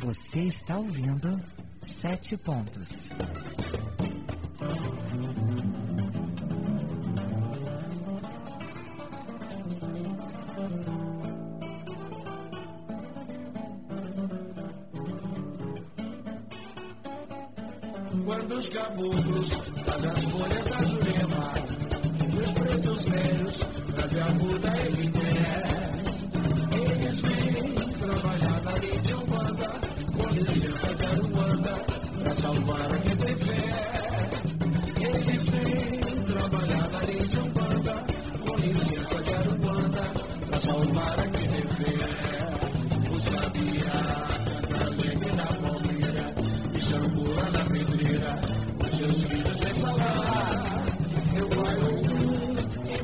Você está ouvindo 7 Pontos. Quando os caboclos fazem as folhas da jurema e os pretos velhos trazem a muda e guiné, eles vêm trabalhar na lei de Umbanda, com licença de Aruanda, pra salvar a quem tem fé. Eles vêm trabalhar na lei de Umbanda, com licença de Aruanda, pra salvar a quem tem fé. O sabiá canta alegre na palmeira e chambura na pedreira, os seus filhos vêm salvar. Eu vai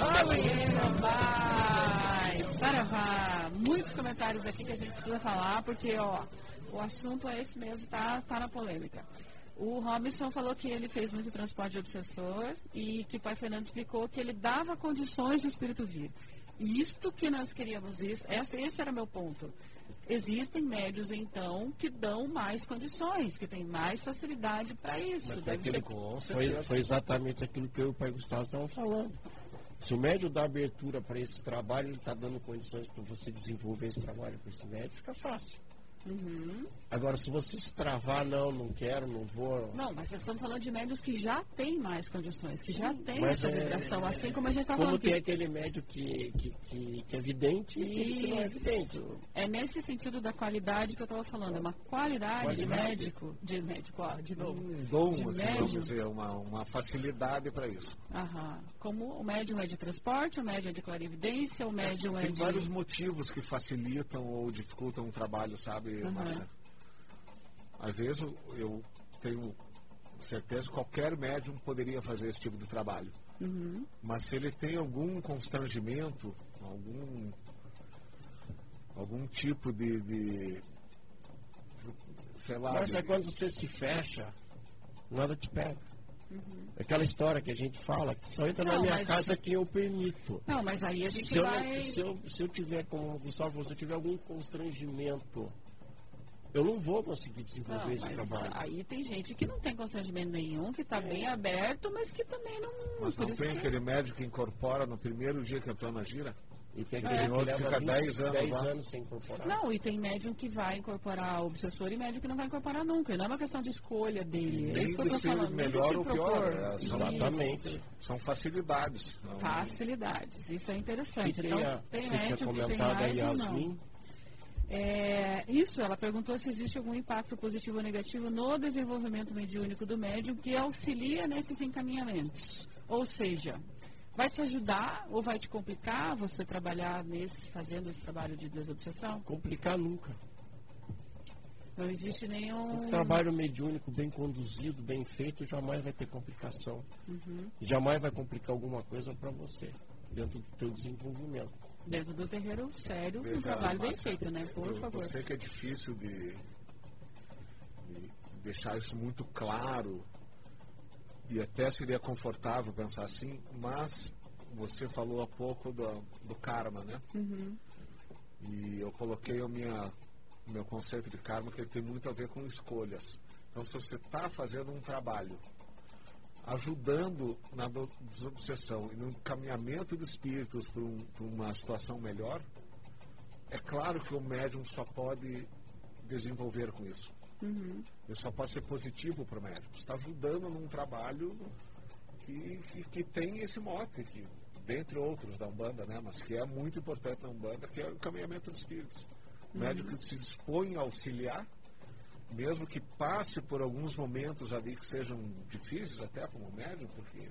vai! Saravá! Muitos comentários aqui que a gente precisa falar, porque o assunto é esse mesmo, tá na polêmica. O Robinson falou que ele fez muito transporte de obsessor e que o pai Fernando explicou que ele dava condições do espírito vir. E isto que nós queríamos, esse era meu ponto. Existem médios, então, que dão mais condições, que têm mais facilidade para isso. Foi exatamente aquilo que eu e o pai Gustavo estavam falando. Se o médio dá abertura para esse trabalho, ele está dando condições para você desenvolver esse trabalho com esse médio, fica fácil. Uhum. Agora, se você se travar, não quero, não vou... Não, mas vocês estão falando de médios que já têm mais condições, que já têm essa vibração, assim como a gente está falando. Como tem aquele médio que é vidente e que não é vidente. É nesse sentido da qualidade que eu estava falando, é uma qualidade de médico, de novo. Um dom, de assim, vamos dizer, uma facilidade para isso. Aham. Como o médium é de transporte, o médium é de clarividência, o médium é de... Tem vários motivos que facilitam ou dificultam o trabalho, sabe, Márcia? Às vezes eu tenho certeza que qualquer médium poderia fazer esse tipo de trabalho. Uhum. Mas se ele tem algum constrangimento, algum tipo de sei lá... Mas é quando você se fecha, nada te pega. Uhum. Aquela história que a gente fala, que só entra na minha casa que eu permito. Não, mas aí a gente se eu tiver, como o Gustavo falou, se eu tiver algum constrangimento, eu não vou conseguir desenvolver esse trabalho. Aí tem gente que não tem constrangimento nenhum, que está bem aberto, mas que também não... Mas não tem aquele médico que incorpora no primeiro dia que entrou na gira? E tem aquele outro que fica 10 anos sem incorporar. Não, e tem médium que vai incorporar o obsessor e médium que não vai incorporar nunca. Não é uma questão de escolha dele. É isso que eu estou falando. Melhor ou pior. Exatamente. São facilidades. Facilidades. Isso é interessante. Então, tem médium que tem mais ou não. Isso, ela perguntou se existe algum impacto positivo ou negativo no desenvolvimento mediúnico do médium que auxilia nesses encaminhamentos. Ou seja, vai te ajudar ou vai te complicar você trabalhar fazendo esse trabalho de desobsessão? Complicar nunca. Não existe nenhum... Um trabalho mediúnico bem conduzido, bem feito, jamais vai ter complicação. Uhum. Jamais vai complicar alguma coisa para você, dentro do teu desenvolvimento. Dentro do terreiro sério, um trabalho bem feito, né? Por favor. Eu sei que é difícil de deixar isso muito claro e até seria confortável pensar assim, mas você falou há pouco do karma, né? Uhum. E eu coloquei o meu conceito de karma, que ele tem muito a ver com escolhas. Então, se você está fazendo um trabalho ajudando na desobsessão e no encaminhamento de espíritos para uma situação melhor, é claro que o médium só pode desenvolver com isso. Uhum. Ele só pode ser positivo para o médium. Você está ajudando num trabalho que tem esse mote, que, dentre outros da Umbanda, né, mas que é muito importante na Umbanda, que é o encaminhamento de espíritos. O médium que se dispõe a auxiliar, mesmo que passe por alguns momentos ali que sejam difíceis até como médium, porque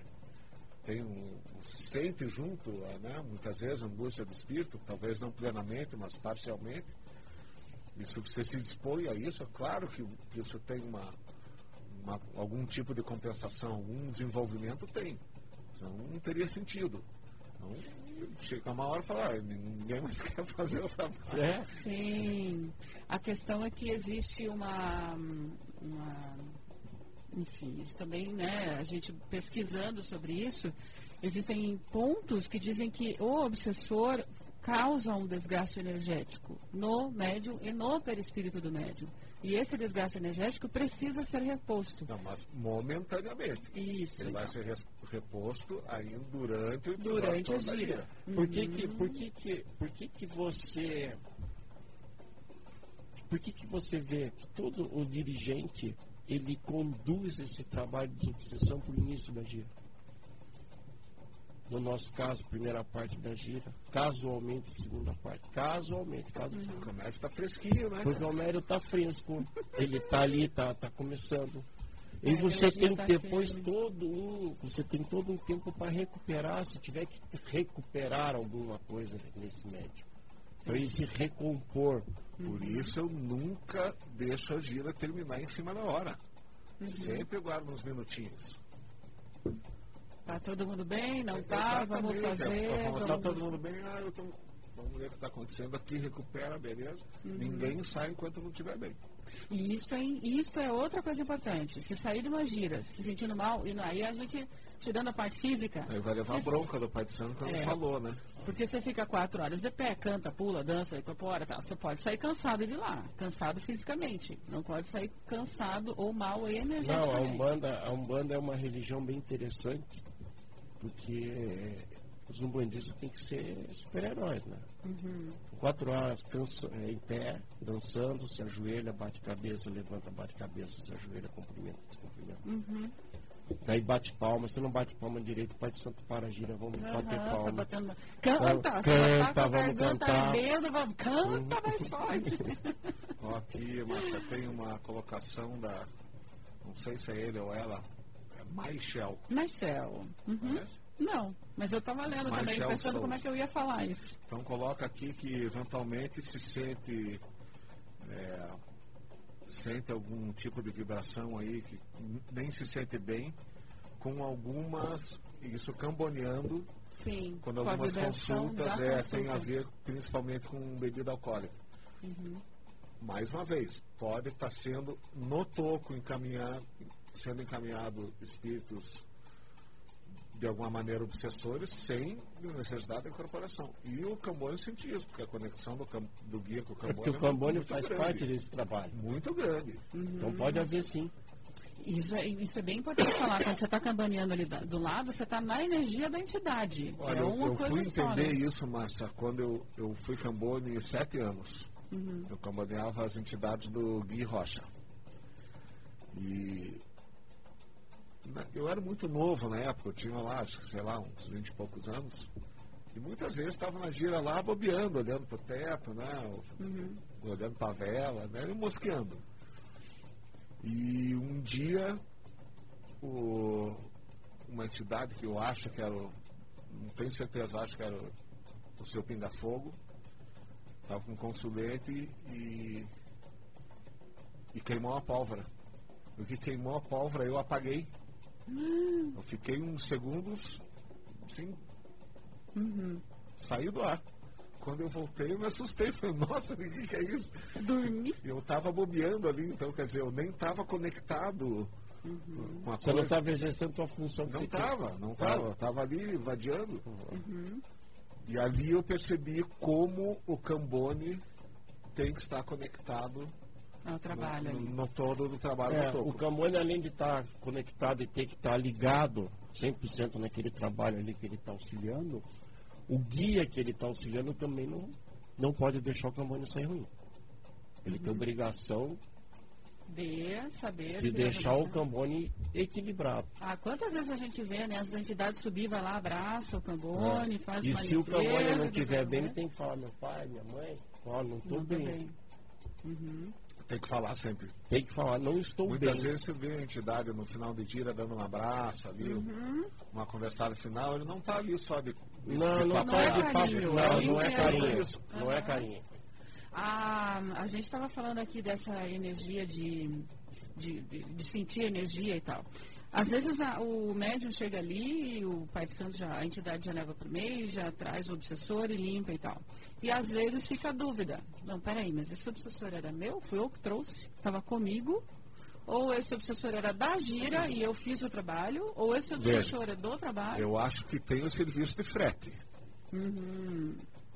sente junto, né, muitas vezes, a angústia do espírito, talvez não plenamente, mas parcialmente. E se você se dispõe a isso, é claro que isso tem algum tipo de compensação, algum desenvolvimento tem. Senão não teria sentido. Então, chega uma hora e fala, ninguém mais quer fazer o trabalho. Sim. A questão é que existe enfim, isso também, né, a gente pesquisando sobre isso, existem pontos que dizem que o obsessor causa um desgaste energético no médium e no perispírito do médium. E esse desgaste energético precisa ser reposto. Não, mas momentaneamente. Isso. Ele vai então. ser reposto ainda durante o Durante a episódio da gira. Por que você vê que todo o dirigente ele conduz esse trabalho de desobsessão para o início da gira? No nosso caso, primeira parte da gira, casualmente, segunda parte. Casualmente. O comércio está fresquinho, né? Porque o médio está fresco, ele está ali, está começando. E A você energia tem tá depois firme. você tem todo um tempo para recuperar, se tiver que recuperar alguma coisa nesse médio. Para ele se recompor. Por isso eu nunca deixo a gira terminar em cima da hora. Sempre guardo uns minutinhos. Tá todo mundo bem? Não tá? Vamos Exatamente. fazer. Vamos estar vamos- todo mundo bem. Vamos ver o que está acontecendo aqui, recupera, beleza. Ninguém sai enquanto não estiver bem. E isso é outra coisa importante. Se sair de uma gira, se sentindo mal, e aí a gente, tirando a parte física, Aí vai levar a bronca do Pai de Santo quando É. falou, né? porque você fica 4 horas de pé, canta, pula, dança, incorpora, tal. Você pode sair cansado de lá, cansado fisicamente. Não pode sair cansado ou mal Não, a energeticamente. Umbanda é uma religião bem interessante, porque os umbandistas têm que ser super-heróis, né? 4 horas em pé, dançando, se ajoelha, bate cabeça, levanta, bate cabeça, se ajoelha, cumprimenta, descumprimenta. Daí bate palma, você não bate palma direito, o Pai de Santo para a gira, vamos bater Tá palma. batendo... Canta! Canta, Você tá com a vamos garganta cantar. ardendo, vamos... Canta mais forte! Ó, aqui, Márcia, tem uma colocação da... Não sei se é ele ou ela. É Michel. Marcel. Conhece? Não, mas eu tava lendo também, Marcel pensando Souza. como é que eu ia falar isso. Então coloca aqui que eventualmente se sente algum tipo de vibração aí que nem se sente bem, com algumas, isso camboneando, Sim, quando com a algumas vibração consultas da consulta. tem a ver principalmente com bebida alcoólica. Mais uma vez, pode estar sendo no toco sendo encaminhado espíritos de alguma maneira obsessores sem necessidade da incorporação. E o Cambone sentia isso, porque a conexão do guia com o É Cambone porque o Cambone muito faz grande, parte desse trabalho. muito grande. Então pode haver sim. Isso é bem importante falar. Quando você está cambaneando ali do lado, você está na energia da entidade. Olha, é uma eu coisa fui só, entender né? isso, Márcia, quando eu fui Cambone 7 anos. Eu camboneava as entidades do Gui Rocha. E eu era muito novo na época, eu tinha lá, acho que, sei lá, uns 20 e poucos anos. E muitas vezes estava na gira lá, bobeando, olhando para o teto, né? Olhando para a vela, né? E mosqueando. E um dia, uma entidade que eu acho que era, não tenho certeza, acho que era o seu Pinga-Fogo, estava com um consulente e queimou a pólvora. O que queimou a pólvora, eu apaguei. Eu fiquei uns segundos, assim, saí do ar. Quando eu voltei, eu me assustei. Falei, nossa, o que é isso? Dormir. Eu estava bobeando ali, então, quer dizer, eu nem estava conectado com a Você não coisa. estava exercendo a tua função que Não você estava, não estava. Claro. Estava ali vadiando. E ali eu percebi como o Cambone tem que estar conectado É o trabalho ali. no todo do trabalho do O toco. Cambone, além de estar conectado e ter que estar ligado 100% naquele trabalho ali que ele está auxiliando, o guia que ele está auxiliando também não pode deixar o Cambone sair ruim. Ele tem obrigação De saber... de que deixar vai o Cambone equilibrado. quantas vezes a gente vê, né? As entidades subir, vai lá, abraça o Cambone, faz E uma se o limpeza, Cambone não né? estiver bem, ele tem que falar, meu pai, minha mãe, ó, não estou Não tô bem. bem. Tem que falar sempre. Tem que falar, não estou Muitas bem. vezes você vê a entidade no final de gira dando um abraço ali, uma conversada final, ele não está ali só de Não Não tá é de papo. carinho, Não é é carinho. isso. Não é carinho. A gente estava falando aqui dessa energia de sentir energia e tal. Às vezes o médium chega ali e o Pai de Santo, a entidade já leva para o meio, já traz o obsessor e limpa e tal. E às vezes fica a dúvida. Não, peraí, mas esse obsessor era meu? Fui eu que trouxe? Estava comigo? Ou esse obsessor era da gira e eu fiz o trabalho? Ou esse obsessor é do trabalho? Eu acho que tem o serviço de frete.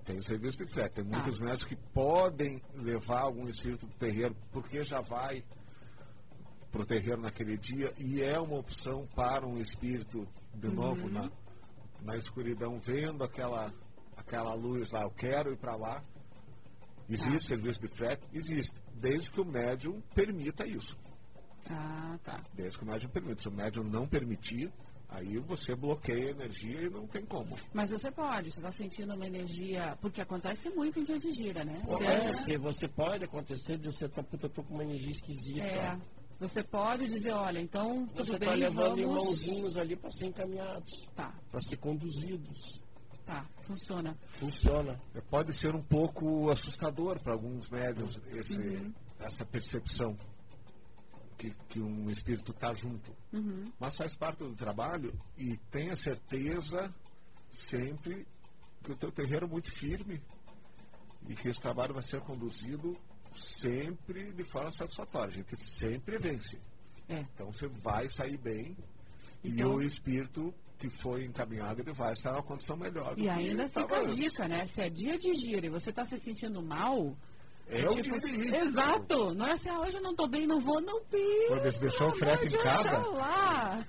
Tem serviço de frete. Tem muitos médicos que podem levar algum espírito do terreiro, porque já vai para o terreiro naquele dia, e é uma opção para um espírito, de novo, na escuridão, vendo aquela luz lá, eu quero ir para lá. Existe serviço de frete? Existe, desde que o médium permita isso. Desde que o médium permita. Se o médium não permitir, aí você bloqueia a energia e não tem como. Mas você está sentindo uma energia, porque acontece muito em dia de gira, né? Você pode acontecer de você estar com uma energia esquisita. Você pode dizer, olha, então tudo você bem, está levando vamos... irmãozinhos ali para ser encaminhados, para ser conduzidos. Funciona. Pode ser um pouco assustador para alguns médiuns essa percepção que um espírito está junto. Mas faz parte do trabalho, e tenha certeza sempre que o teu terreiro é muito firme e que esse trabalho vai ser conduzido sempre de forma satisfatória. A gente sempre vence. Então você vai sair bem, e o espírito que foi encaminhado, ele vai estar numa condição melhor. E ainda fica a dica, né? Se é dia de gira e você está se sentindo mal... o dia de ir. Exato. Não é assim, hoje eu não estou bem, não vou, não pira. Pode deixar o frete em casa? Lá.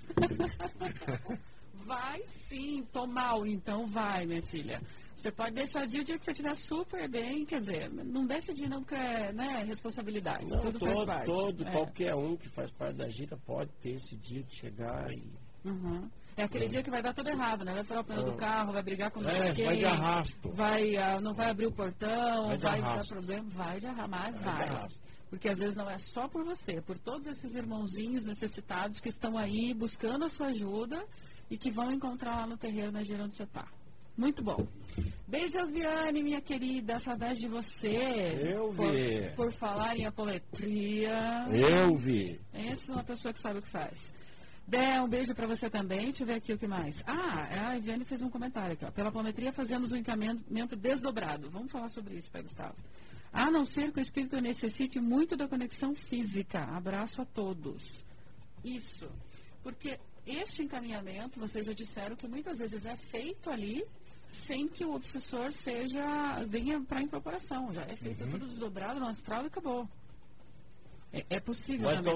Vai sim, tô mal, então vai, minha filha. Você pode deixar de ir o dia que você estiver super bem, quer dizer, não deixa de ir não, porque é responsabilidade, tudo faz parte. Qualquer um que faz parte da gira pode ter esse dia de chegar e... É aquele dia que vai dar tudo errado, né? Vai furar o pneu do carro, vai brigar com não sei quem. Vai de arrasto. Não vai abrir o portão, vai dar problema. Vai de arrasto, mas vai. De porque às vezes não é só por você, é por todos esses irmãozinhos necessitados que estão aí buscando a sua ajuda e que vão encontrar lá no terreiro, na gira onde você está. Muito bom. Beijo, Viane, minha querida. Saudade de você. Eu vi. Por falar em apometria. Eu vi. Essa é uma pessoa que sabe o que faz. Dé, um beijo para você também. Deixa eu ver aqui o que mais. A Viane fez um comentário aqui. Pela apometria fazemos um encaminhamento desdobrado. Vamos falar sobre isso, Pai Gustavo. A não ser que o espírito necessite muito da conexão física. Abraço a todos. Isso. Porque este encaminhamento, vocês já disseram que muitas vezes é feito ali sem que o obsessor venha para a incorporação. Já é feito tudo desdobrado no astral e acabou. É possível. Mas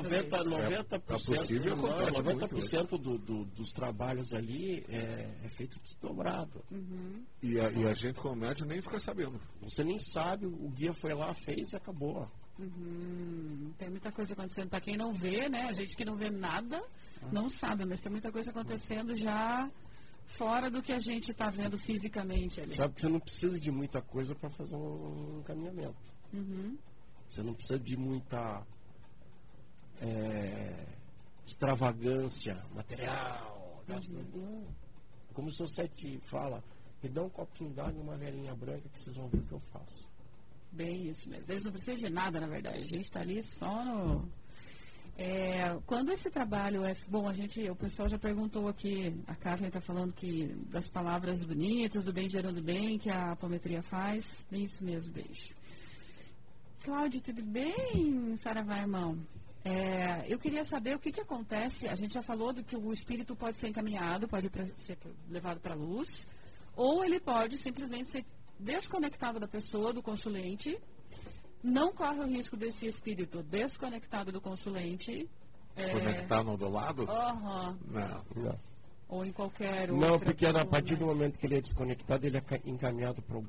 90% dos trabalhos ali é feito desdobrado. E a gente, como médium, nem fica sabendo. Você nem sabe, o guia foi lá, fez e acabou. Tem muita coisa acontecendo. Para quem não vê, né? A gente que não vê nada, não sabe, mas tem muita coisa acontecendo já fora do que a gente está vendo fisicamente ali. Sabe que você não precisa de muita coisa para fazer um encaminhamento. Você não precisa de muita extravagância material. Como o seu Sete fala, me dá um copinho d'água e uma velhinha branca que vocês vão ver o que eu faço. Bem isso mesmo. Eles não precisam de nada, na verdade. A gente está ali só no... quando esse trabalho é... Bom, o pessoal já perguntou aqui, a Kathleen está falando que das palavras bonitas, do bem gerando bem, que a apometria faz. Bem isso mesmo, beijo. Cláudio, tudo bem? Saravá, irmão. Eu queria saber o que acontece. A gente já falou do que o espírito pode ser encaminhado, pode ser levado para a luz, ou ele pode simplesmente ser desconectado da pessoa, do consulente. Não corre o risco desse espírito desconectado do consulente. Conectar no do lado? Não. Ou em qualquer outra. Não, porque a partir do momento que ele é desconectado, ele é encaminhado para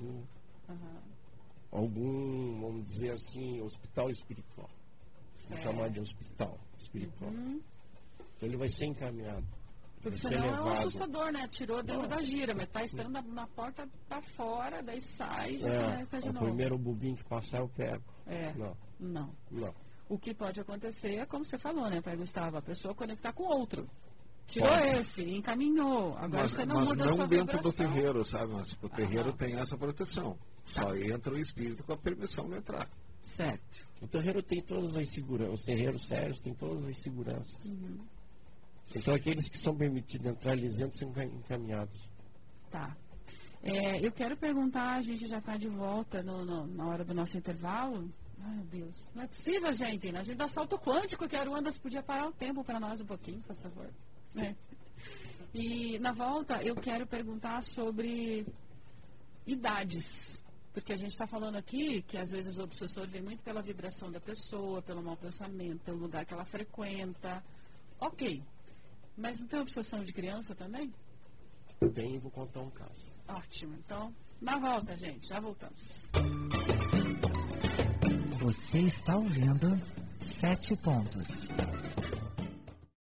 algum, vamos dizer assim, hospital espiritual. Vamos chamar de hospital espiritual. Então ele vai ser encaminhado. Porque senão é um assustador, né? Tirou dentro da gira, mas tá esperando na porta para fora, daí sai e já conecta de novo. O primeiro bobinho que passar eu pego. Não. O que pode acontecer é como você falou, né, Pai Gustavo? A pessoa conectar com outro. Tirou esse, encaminhou. Agora você não muda a sua dentro vibração. Do terreiro, sabe? Mas o terreiro tem essa proteção. Só entra o espírito com a permissão de entrar. Certo. O terreiro tem todas as seguranças. Os terreiros sérios têm todas as seguranças. Então aqueles que são permitidos entrar, eles entram são encaminhados. Tá. Eu quero perguntar, a gente já está de volta na hora do nosso intervalo. Ai, meu Deus. Não é possível, gente. A gente dá salto quântico, que a Aruandas podia parar o tempo para nós um pouquinho, por favor. E na volta eu quero perguntar sobre idades. Porque a gente está falando aqui que às vezes o obsessor vem muito pela vibração da pessoa, pelo mau pensamento, pelo lugar que ela frequenta. Ok. Mas não tem obsessão de criança também? Tem, vou contar um caso. Ótimo. Então, na volta, gente. Já voltamos. Você está ouvindo 7 pontos.